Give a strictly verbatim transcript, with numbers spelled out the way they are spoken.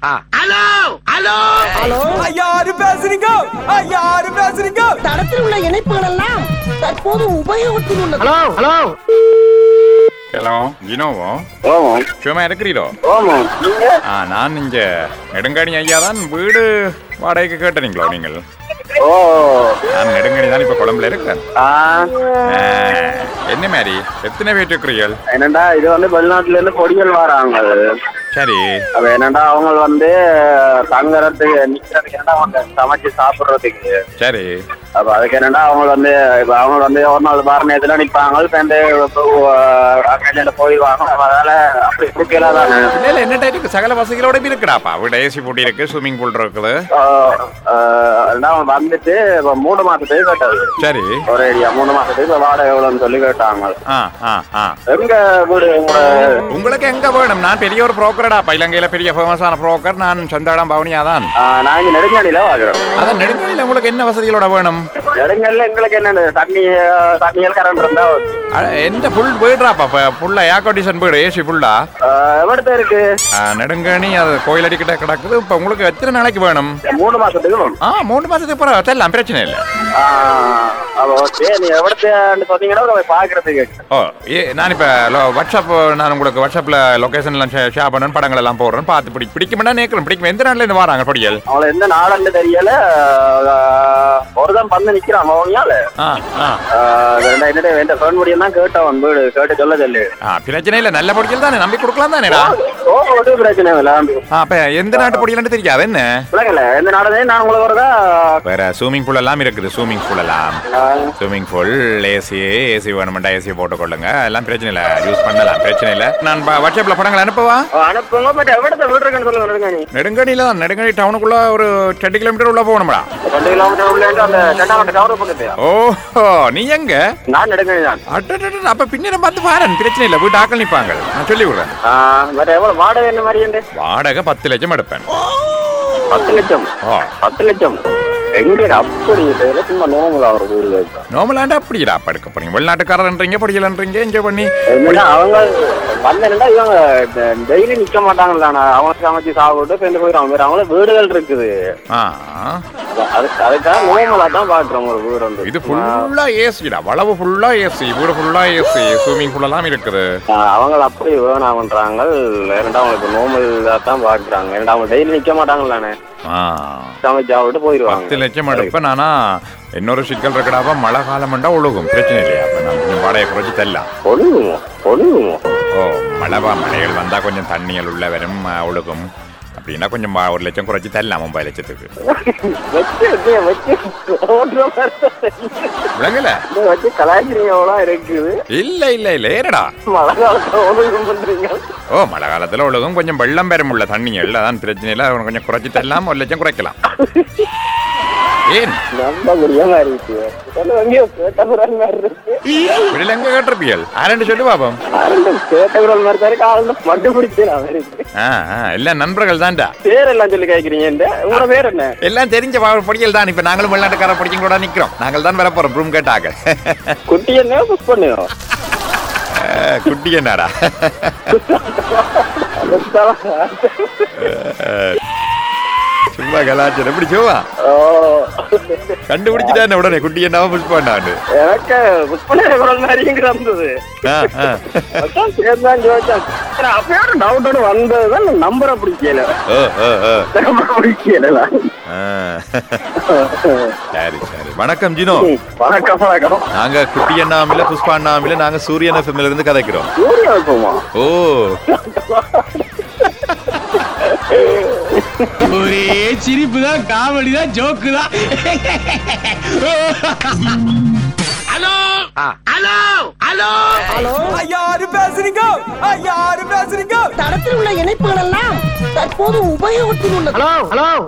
Hello hello hello யாரு பேசுறீங்க யாரு பேசுறீங்க? தடத்தில் உள்ள இணைப்புகள் எல்லாம் தற்போது உபயோகத்தில் உள்ளது. ஹலோ ஹலோ ஹலோ ஜினோவோ ஆமா சும்மா இருக்கிறீரோ? ஆமா நீங்க ஆ நான் இங்க நெடுங்காணி ஐயா தான் வீடு வாடகைக்கு கேட்டீங்களோ நீங்கள்? ஓ நான் நெடுங்கணி தான் இப்ப குழம்புல இருக்கேன். ஆ என்ன மாதிரி எத்தனை பேர் இருக்கிறீர்கள்? என்னடா இது வந்து வெளிநாட்டுல இருந்து பொடிகள் வராங்க. சரி அப்ப என்னடா அவங்க வந்து தங்குறதுக்கு நிக்கிறதுக்கு என்னடா அவங்க சமைச்சு சாப்பிடுறதுக்கு. சரி அப்ப அதுக்கு என்னடா அவங்க வந்து இப்ப அவங்க வந்து ஒரு நாள் வார நேரத்துல நிப்பாங்க சேர்ந்து அக்கா போயிடுவாங்க. அதனால அப்படி குடுக்கலாம் தானே. இல்ல இல்ல என்ன டைத்துக்கு சகல வசதிகளோட இருக்குடாப்பா. வீடு ஏசி போட்டி இருக்கு, ஸ்விம்மிங் பூல் இருக்குது. அவங்க வந்துட்டு இப்ப மூணு மாசத்துக்கு கேட்டது. சரி ஒரு ஏரியா மூணு மாசத்துக்கு இப்ப வாடகை எவ்வளவுன்னு சொல்லி கேட்டாங்க. ஆ ஆ ஆ எங்க வீடு உங்களுக்கு எங்க வேணும்? நான் பெரிய ஒரு புரோக்கர்டாப்பா, இலங்கையில பெரிய ஃபேமஸான புரோக்கர். நான் சொந்த இடம் பவனியா தான். நான் இங்க நெடுங்காணியில வாங்குறோம். அதான் நெடுங்காணியில உங்களுக்கு என்ன வசதிகளோட வேணும்? நெடுங்கல்ல எங்களுக்கு என்ன தண்ணி தண்ணியல் கரண்ட் இருந்தா எந்த புல் வீடுறாப்பா? ஃபுல்லா ஏர் கண்டிஷன் வீடு, ஏசி ஃபுல்லா எவ்வளவு இருக்கு? நெடுங்கணி அது கோயில் அடிக்கிட்ட கிடக்குது. இப்ப உங்களுக்கு எத்தனை நாளைக்கு வேணும்? மூணு மாசத்துக்கு வேணும். ஆ மூணு மாசத்துக்கு அப்புறம் தெரியலாம், பிரச்சனை இல்லை. ஓகே நீ எவ்வளவு சொன்னீங்கன்னா பாக்குறதுக்கு. ஓ ஏ நான் இப்ப வாட்ஸ்அப் நான் உங்களுக்கு வாட்ஸ்அப்ல லொகேஷன் எல்லாம் ஷேர் பண்ணேன், படங்கள் எல்லாம் போடுறேன். பார்த்து பிடி பிடிக்குமெண்டா நேக்கிறேன். பிடிக்கும். எந்த நாள்ல இருந்து வராங்க பொடியல்? அவளை எந்த நாளன்னு தெரியல. ஒருதான் வந்து நிக்கிறான் அவங்களால. என்ன ஃபோன் முடியும் தான் கேட்டவன் வீடு கேட்டு சொல்ல சொல்லு. பிரச்சனை இல்லை, நல்ல பொடியல் தானே, நம்பி கொடுக்கலாம் தானேடா. பிரச்சனை இல்லை. அப்ப எந்த நாட்டு பொடியல் தெரியாது என்ன? எந்த நாடு நான் உங்களுக்கு வரதா. வேற ஸ்விமிங் பூல் எல்லாம் இருக்குது. ஸ்விமிங் பூல் எல்லாம் ஸ்விமிங் பூல் ஏசி ஏசி வேணுமெண்டா ஏசி போட்டுக்கொள்ளுங்க. எல்லாம் பிரச்சனை இல்லை, யூஸ் பண்ணலாம், பிரச்சனை இல்லை. நான் வாட்ஸ்அப்ல படங்கள் அனுப்பவா? அனுப்புங்க. பட் எவ்வளவு வீடு இருக்குன்னு சொல்லுங்க. நெடுங்கணியில தான். நெடுங்கணி டவுனுக்குள்ள ஒரு ரெண்டு கிலோமீட்டர் உள்ள போகணும்டா. ரெண்டு கிலோமீட்டர் உள்ள அந்த ரெண்டாவது டவர் பக்கத்து. ஓஹோ நீ எங்க? நான் நெடுங்கணி தான். அட அப்ப பின்னிடம் பார்த்து பாருங்க, பிரச்சனை இல்லை. வீட்டு ஆக்கள் நிப்பாங்க, நான் சொல்லி விடுறேன். எவ்வளவு வாடகை என்ன மாதிரி? வாடகை பத்து லட்சம் எடுப்பேன். பத்து லட்சம்? பத்து லட்சம் எங்க அப்படி சும்மா நோமலா ஒரு வீடு நோமலாண்டா அப்படிடா படுக்க போறீங்க. வெளிநாட்டுக்காரன்றீங்க, பொடியலன்றீங்க, என்ஜாய் பண்ணி. அவங்க வந்தா இவங்க டெய்லி நிக்க மாட்டாங்களா? அவங்க சமைச்சு சாப்பிட்டு சேர்ந்து போயிடுவாங்க. அவங்கள வீடுகள் இருக்குது. அதுக்காக நோமலா தான் பாக்குறோம் ஒரு வீடு வந்து. இது ஃபுல்லா ஏசிடா, வளவு ஃபுல்லா ஏசி, வீடு ஃபுல்லா ஏசி, ஸ்விமிங் பூல் எல்லாம் இருக்குது. அவங்க அப்படி வேணாமன்றாங்க. இரண்டா அவங்களுக்கு நோமல் தான் பாக்குறாங்க. இரண்டா அவங்க டெய்லி நிக்க மாட்டாங்களானே, சமைச்சாவிட்டு போயிடுவாங்க. பத்து லட்சம் எடுப்பேன். ஆனா இன்னொரு சிக்கல் இருக்கடாப்பா, மழை காலம்ண்டா ஒழுகும், பிரச்சனை இல்லையா? அப்ப நான் கொஞ்சம் வாடகை குறைச்சி தரலாம். ஒழுகுமோ ஒழுகுமோ ஓ மழைவா மழைகள் வந்தா கொஞ்சம் தண்ணிகள் உள்ள வரும், ஒழுகும். அப்படின்னா கொஞ்சம் ஒரு லட்சம் குறைச்சி தரலாம். ஒன்பது லட்சத்துக்கு விளங்கல இருக்குது. இல்ல இல்ல இல்ல ஏறடா மழை காலத்துல ஒழுகும் பண்றீங்க. ஓ மழை காலத்துல ஒழுகும், கொஞ்சம் வெள்ளம் பெறும் உள்ள தண்ணிகள். அதான் பிரச்சனை இல்லை, கொஞ்சம் குறைச்சி தரலாம், ஒரு லட்சம் குறைக்கலாம். ஏன் நம்ப முடியாம இருக்கு. எங்க கேட்டிருப்பியல் ஆரண்டு சொல்லு பாப்போம். எல்லாம் நண்பர்கள் தான்டா. பேர் எல்லாம் சொல்லி கேட்கிறீங்க. உங்களோட பேர் என்ன? எல்லாம் தெரிஞ்ச பொடியல் தான். இப்ப நாங்களும் வெளிநாட்டுக்கார பொடியும் கூட நிக்கிறோம். நாங்கள் தான் வர போறோம் ரூம் கேட்டாக. குட்டி என்ன புஷ் பண்ணுவோம்? குட்டி என்னடா? சும்மா கலாச்சாரம் எப்படி சும்மா கண்டுபிடிச்சிட்டா உடனே குட்டி என்னவா புஷ் பண்ணான்னு எனக்கு புஷ் பண்ண மாதிரிங்கிற இருந்தது. அப்பயோட டவுட்டோட வந்ததுதான் நம்பரை பிடிக்கல. பிடிக்கல. சரி சரி. வணக்கம் ஜினோ. வணக்கம் வணக்கம். நாங்க குட்டி அண்ணாமில புஷ்பா அண்ணாமில நாங்க சூரியன் எஃப்எம்ல இருந்து கதைக்கிறோம். சூரியன் எஃப்எம்மா? ஓ ஒரே சிரிப்பு தான், காமெடி தான், ஜோக்கு தான். ஹலோ ஹலோ ஹலோ ஹலோ யாரு பேசுறீங்க யாரு பேசுறீங்க? தடத்தில் உள்ள இணைப்புகள் எல்லாம் தற்போது உபயோகத்தில் உள்ளது. Hello hello